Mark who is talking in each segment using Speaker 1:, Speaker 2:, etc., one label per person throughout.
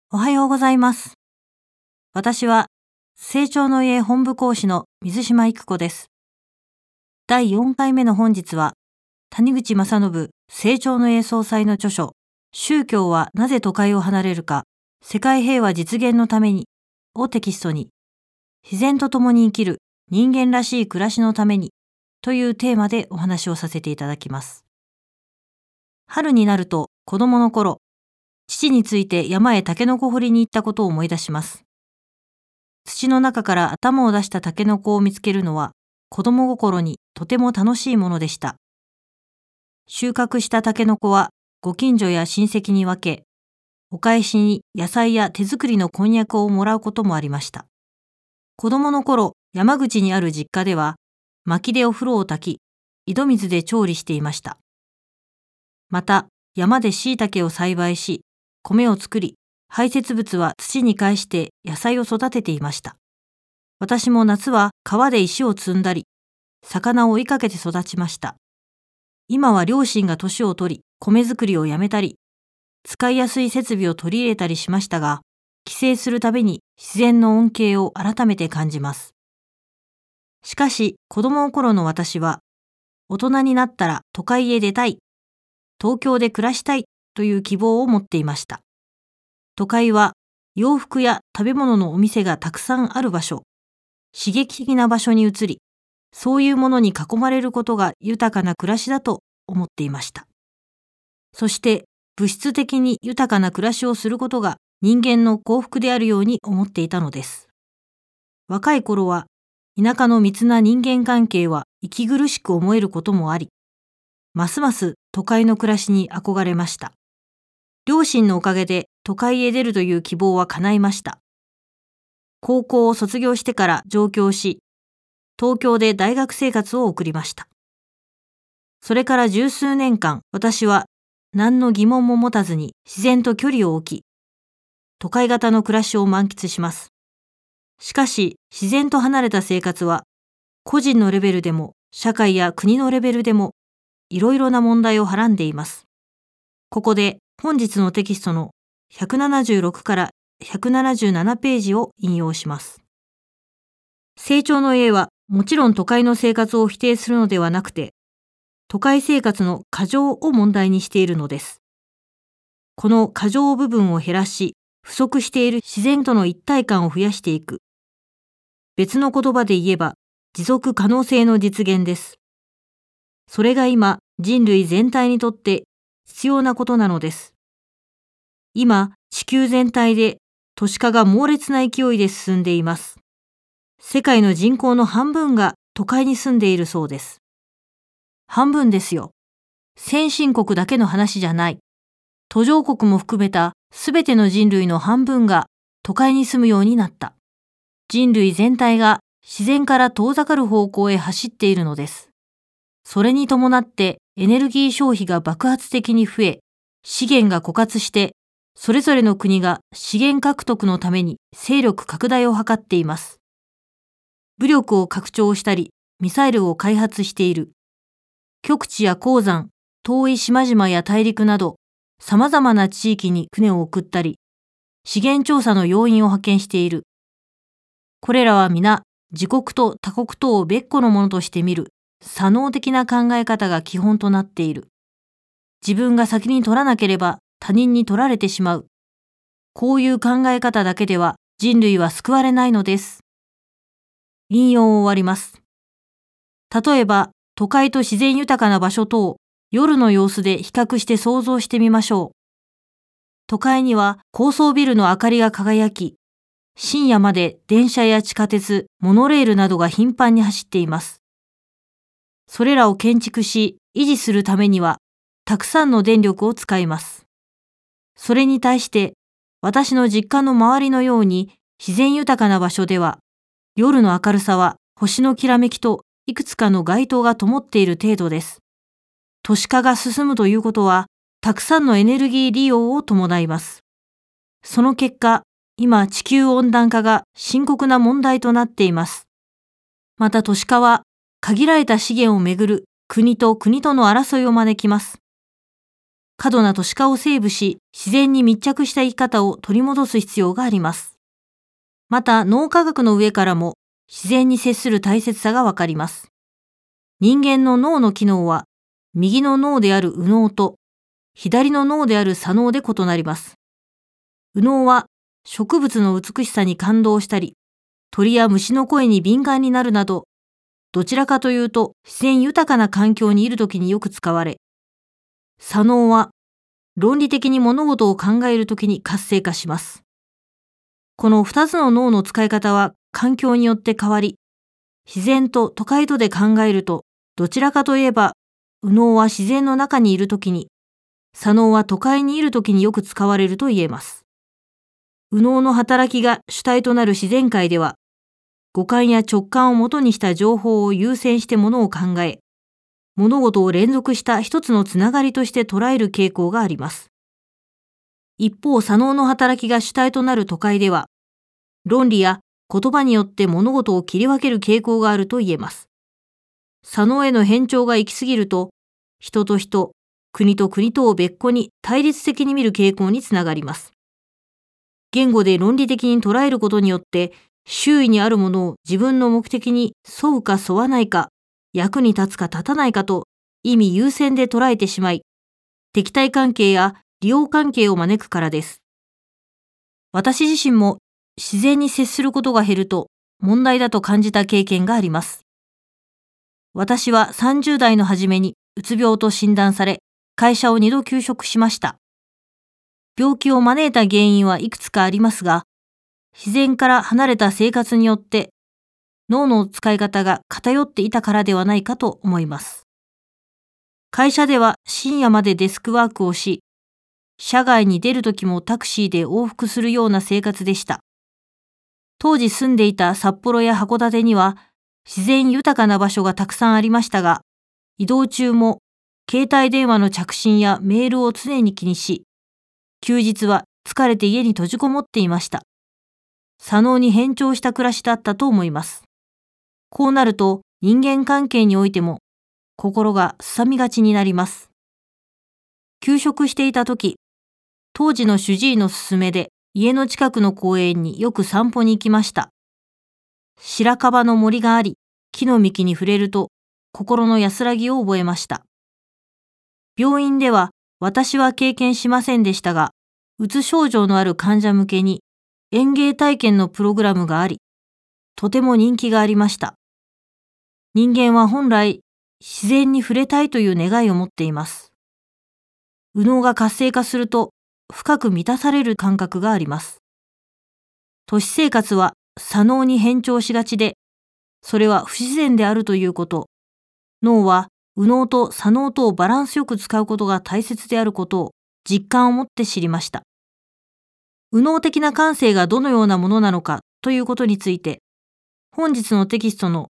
Speaker 1: おはようございます。私は成長の家本部講師の水島育子です。第4回目の本日は、谷口正信成長の家総裁の著書、宗教はなぜ都会を離れるか、世界平和実現のためにをテキストに、自然と共に生きる人間らしい暮らしのためにというテーマでお話をさせていただきます。春になると子供の頃、父について山へタケノコ掘りに行ったことを思い出します。土の中から頭を出したタケノコを見つけるのは子供心にとても楽しいものでした。収穫したタケノコはご近所や親戚に分け、お返しに野菜や手作りのこんにゃくをもらうこともありました。子供の頃、山口にある実家では薪でお風呂を炊き、井戸水で調理していました。また、山で椎茸を栽培し、米を作り、排泄物は土に返して野菜を育てていました。私も夏は川で石を積んだり、魚を追いかけて育ちました。今は両親が年を取り、米作りをやめたり、使いやすい設備を取り入れたりしましたが、帰省するたびに自然の恩恵を改めて感じます。しかし、子供の頃の私は、大人になったら都会へ出たい、東京で暮らしたいという希望を持っていました。都会は洋服や食べ物のお店がたくさんある場所、刺激的な場所に移り、そういうものに囲まれることが豊かな暮らしだと思っていました。そして物質的に豊かな暮らしをすることが人間の幸福であるように思っていたのです。若い頃は田舎の密な人間関係は息苦しく思えることもあり、ますます都会の暮らしに憧れました。両親のおかげで都会へ出るという希望は叶いました。高校を卒業してから上京し、東京で大学生活を送りました。それから十数年間、私は何の疑問も持たずに自然と距離を置き、都会型の暮らしを満喫します。しかし、自然と離れた生活は、個人のレベルでも社会や国のレベルでもいろいろな問題をはらんでいます。ここで本日のテキストの176から177ページを引用します。成長の家はもちろん都会の生活を否定するのではなくて、都会生活の過剰を問題にしているのです。この過剰部分を減らし、不足している自然との一体感を増やしていく。別の言葉で言えば、持続可能性の実現です。それが今、人類全体にとって必要なことなのです。今、地球全体で都市化が猛烈な勢いで進んでいます。世界の人口の半分が都会に住んでいるそうです。半分ですよ。先進国だけの話じゃない。途上国も含めたすべての人類の半分が都会に住むようになった。人類全体が自然から遠ざかる方向へ走っているのです。それに伴ってエネルギー消費が爆発的に増え、資源が枯渇して、それぞれの国が資源獲得のために勢力拡大を図っています。武力を拡張したり、ミサイルを開発している。極地や鉱山、遠い島々や大陸など、様々な地域に船を送ったり、資源調査の要員を派遣している。これらは皆、自国と他国とを別個のものとして見る、左脳的な考え方が基本となっている。自分が先に取らなければ他人に取られてしまう。こういう考え方だけでは人類は救われないのです。引用を終わります。例えば、都会と自然豊かな場所とを夜の様子で比較して想像してみましょう。都会には高層ビルの明かりが輝き、深夜まで電車や地下鉄、モノレールなどが頻繁に走っています。それらを建築し、維持するためには、たくさんの電力を使います。それに対して、私の実家の周りのように自然豊かな場所では、夜の明るさは星のきらめきといくつかの街灯が灯っている程度です。都市化が進むということは、たくさんのエネルギー利用を伴います。その結果、今地球温暖化が深刻な問題となっています。また都市化は、限られた資源をめぐる国と国との争いを招きます。 過度な都市化をセーブし、自然に密着した生き方を取り戻す必要があります。また、脳科学の上からも自然に接する大切さがわかります。人間の脳の機能は、右の脳である右脳と左の脳である左脳で異なります。右脳は植物の美しさに感動したり、鳥や虫の声に敏感になるなど、どちらかというと自然豊かな環境にいるときによく使われ、左脳は論理的に物事を考えるときに活性化します。この2つの脳の使い方は環境によって変わり、自然と都会とで考えると、どちらかといえば、右脳は自然の中にいるときに、左脳は都会にいるときによく使われると言えます。右脳の働きが主体となる自然界では、五感や直感をもとにした情報を優先してものを考え、物事を連続した一つのつながりとして捉える傾向があります。一方、左脳の働きが主体となる都会では、論理や言葉によって物事を切り分ける傾向があると言えます。左脳への偏重が行き過ぎると、人と人、国と国とを別個に対立的に見る傾向につながります。言語で論理的に捉えることによって、周囲にあるものを自分の目的に沿うか沿わないか、役に立つか立たないかと意味優先で捉えてしまい、敵対関係や利用関係を招くからです。私自身も自然に接することが減ると問題だと感じた経験があります。私は30代の初めにうつ病と診断され、会社を2度休職しました。病気を招いた原因はいくつかありますが、自然から離れた生活によって脳の使い方が偏っていたからではないかと思います。会社では深夜までデスクワークをし、社外に出るときもタクシーで往復するような生活でした。当時住んでいた札幌や函館には自然豊かな場所がたくさんありましたが、移動中も携帯電話の着信やメールを常に気にし、休日は疲れて家に閉じこもっていました。左脳に偏重した暮らしだったと思います。こうなると人間関係においても心がすさみがちになります。休職していた時、当時の主治医の勧めで家の近くの公園によく散歩に行きました。白樺の森があり、木の幹に触れると心の安らぎを覚えました。病院では私は経験しませんでしたが、うつ症状のある患者向けに園芸体験のプログラムがあり、とても人気がありました。人間は本来自然に触れたいという願いを持っています。右脳が活性化すると深く満たされる感覚があります。都市生活は左脳に偏重しがちで、それは不自然であるということ、脳は右脳と左脳とをバランスよく使うことが大切であることを実感を持って知りました。右脳的な感性がどのようなものなのかということについて、本日のテキストの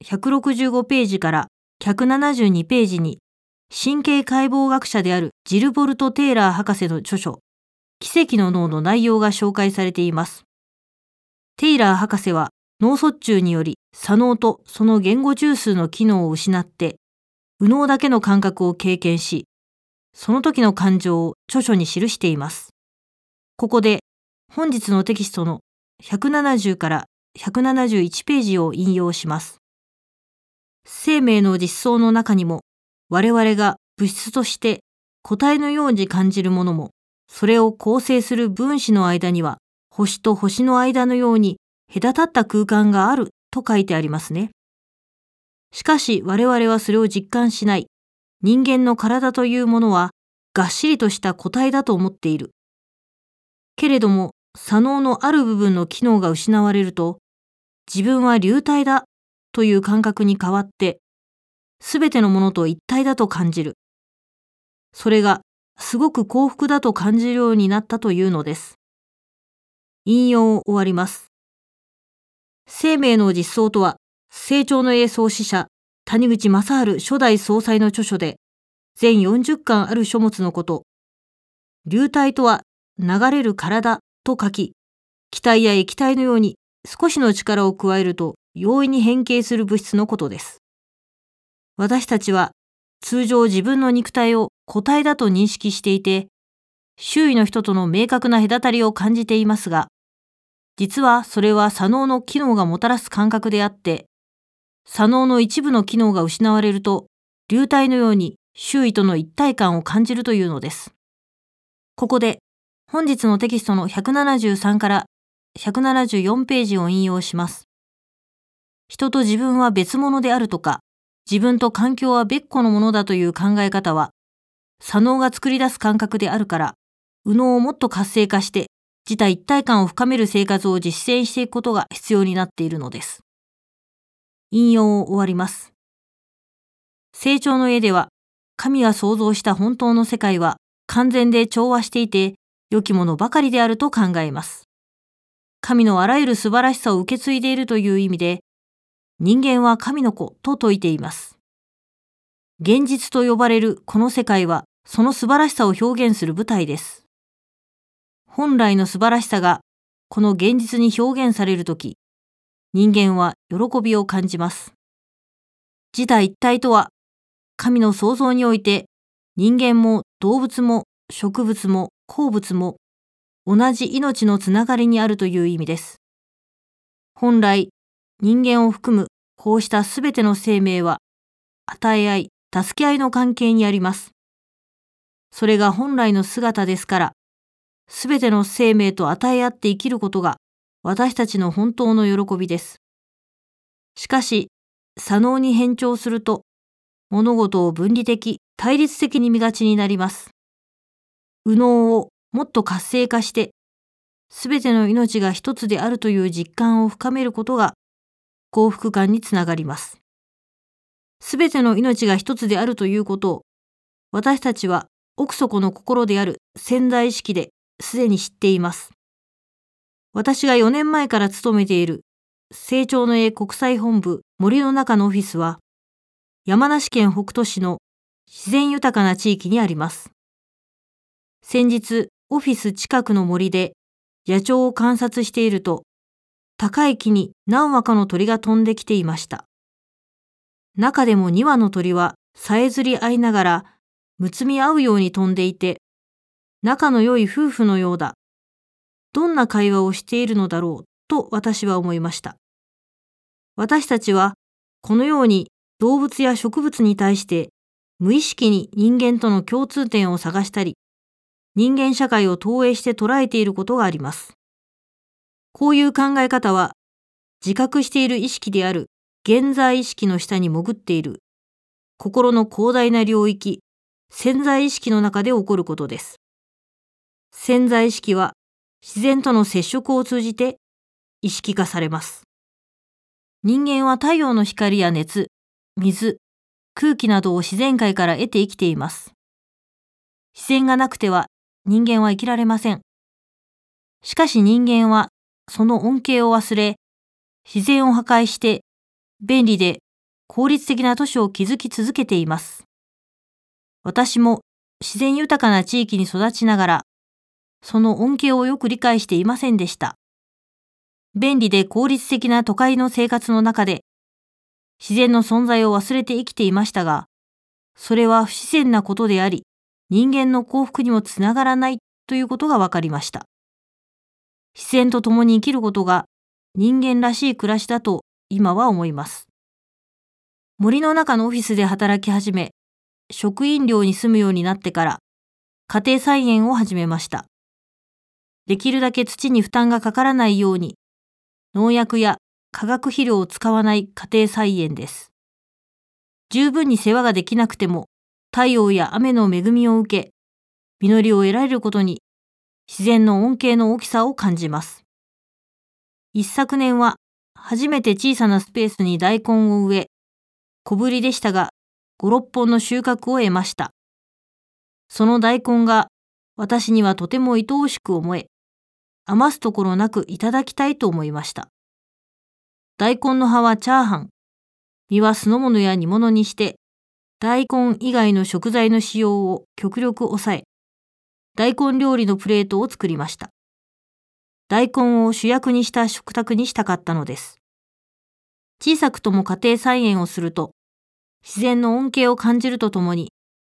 Speaker 1: 165ページから172ページに、神経解剖学者であるジルボルト・テイラー博士の著書、奇跡の脳の内容が紹介されています。テイラー博士は脳卒中により左脳とその言語中枢の機能を失って、右脳だけの感覚を経験し、その時の感情を著書に記しています。ここで本日のテキストの170から171ページを引用します。生命の実相の中にも、我々が物質として個体のように感じるものも、それを構成する分子の間には、星と星の間のように隔たった空間があると書いてありますね。しかし我々はそれを実感しない。人間の体というものは、がっしりとした個体だと思っている。けれども、左脳のある部分の機能が失われると、自分は流体だという感覚に変わって、すべてのものと一体だと感じる。それがすごく幸福だと感じるようになったというのです。引用を終わります。生命の実相とは、成長の栄創始者、谷口正治初代総裁の著書で、全40巻ある書物のこと。流体とは、流れる体と書き、気体や液体のように少しの力を加えると容易に変形する物質のことです。私たちは通常自分の肉体を個体だと認識していて、周囲の人との明確な隔たりを感じていますが、実はそれは左脳の機能がもたらす感覚であって、左脳の一部の機能が失われると、流体のように周囲との一体感を感じるというのです。ここで、本日のテキストの173から174ページを引用します。人と自分は別物であるとか、自分と環境は別個のものだという考え方は、左脳が作り出す感覚であるから、右脳をもっと活性化して、自他一体感を深める生活を実践していくことが必要になっているのです。引用を終わります。成長の絵では、神が創造した本当の世界は完全で調和していて、良きものばかりであると考えます。神のあらゆる素晴らしさを受け継いでいるという意味で、人間は神の子と説いています。現実と呼ばれるこの世界は、その素晴らしさを表現する舞台です。本来の素晴らしさがこの現実に表現されるとき、人間は喜びを感じます。自他一体とは、神の創造において人間も動物も植物も鉱物も同じ命のつながりにあるという意味です。本来、人間を含むこうしたすべての生命は与え合い、助け合いの関係にあります。それが本来の姿ですから、すべての生命と与え合って生きることが私たちの本当の喜びです。しかし、左脳に偏重すると、物事を分離的、対立的に見がちになります。右脳をもっと活性化して、すべての命が一つであるという実感を深めることが幸福感につながります。すべての命が一つであるということを、私たちは奥底の心である潜在意識ですでに知っています。私が4年前から勤めている成長の絵国際本部森の中のオフィスは、山梨県北杜市の自然豊かな地域にあります。先日、オフィス近くの森で野鳥を観察していると、高い木に何羽かの鳥が飛んできていました。中でも2羽の鳥はさえずり合いながらむつみ合うように飛んでいて、仲の良い夫婦のようだ。どんな会話をしているのだろうと私は思いました。私たちはこのように動物や植物に対して無意識に人間との共通点を探したり、人間社会を投影して捉えていることがあります。こういう考え方は自覚している意識である現在意識の下に潜っている心の広大な領域、潜在意識の中で起こることです。潜在意識は自然との接触を通じて意識化されます。人間は太陽の光や熱、水、空気などを自然界から得て生きています。自然がなくては人間は生きられません。しかし人間はその恩恵を忘れ、自然を破壊して便利で効率的な都市を築き続けています。私も自然豊かな地域に育ちながら、その恩恵をよく理解していませんでした。便利で効率的な都会の生活の中で、自然の存在を忘れて生きていましたが、それは不自然なことであり、人間の幸福にもつながらないということが分かりました。自然と共に生きることが人間らしい暮らしだと今は思います。森の中のオフィスで働き始め、職員寮に住むようになってから家庭菜園を始めました。できるだけ土に負担がかからないように農薬や化学肥料を使わない家庭菜園です。十分に世話ができなくても太陽や雨の恵みを受け、実りを得られることに自然の恩恵の大きさを感じます。一昨年は初めて小さなスペースに大根を植え、小ぶりでしたが5、6本の収穫を得ました。その大根が私にはとても愛おしく思え、余すところなくいただきたいと思いました。大根の葉はチャーハン、実は酢の物や煮物にして、大根以外の食材の使用を極力抑え、大根料理のプレートを作りました。大根を主役にした食卓にしたかったのです。小さくとも家庭菜園をすると、自然の恩恵を感じるとともに、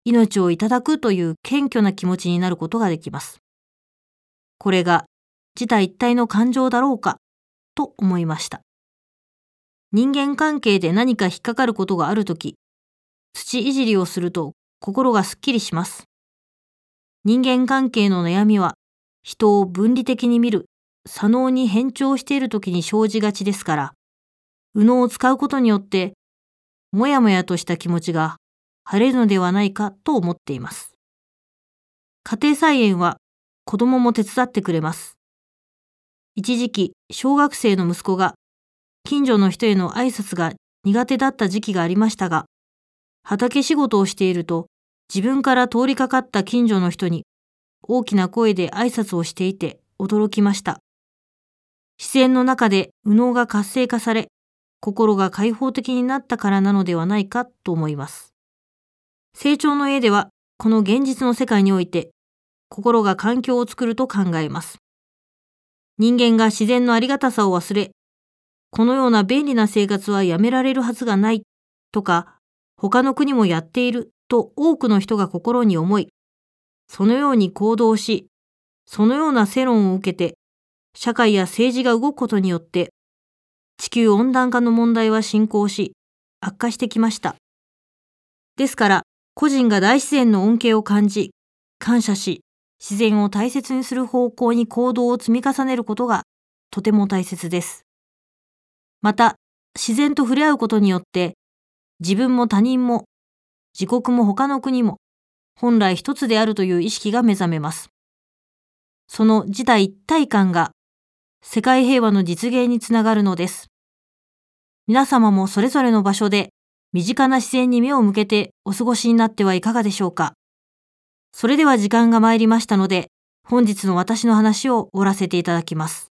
Speaker 1: 命をいただくという謙虚な気持ちになることができます。これが自他一体の感情だろうかと思いました。人間関係で何か引っかかることがあるとき、土いじりをすると心がすっきりします。人間関係の悩みは人を分離的に見る、左脳に偏重しているときに生じがちですから、右脳を使うことによってもやもやとした気持ちが晴れるのではないかと思っています。家庭菜園は子供も手伝ってくれます。一時期、小学生の息子が近所の人への挨拶が苦手だった時期がありましたが、畑仕事をしていると自分から通りかかった近所の人に大きな声で挨拶をしていて驚きました。自然の中で右脳が活性化され、心が開放的になったからなのではないかと思います。成長の絵では、この現実の世界において、心が環境を作ると考えます。人間が自然のありがたさを忘れ、このような便利な生活はやめられるはずがないとか、他の国もやっていると多くの人が心に思い、そのように行動し、そのような世論を受けて、社会や政治が動くことによって、地球温暖化の問題は進行し、悪化してきました。ですから、個人が大自然の恩恵を感じ、感謝し、自然を大切にする方向に行動を積み重ねることがとても大切です。また、自然と触れ合うことによって、自分も他人も、自国も他の国も、本来一つであるという意識が目覚めます。その自他一体感が、世界平和の実現につながるのです。皆様もそれぞれの場所で、身近な自然に目を向けてお過ごしになってはいかがでしょうか。それでは時間が参りましたので、本日の私の話を終わらせていただきます。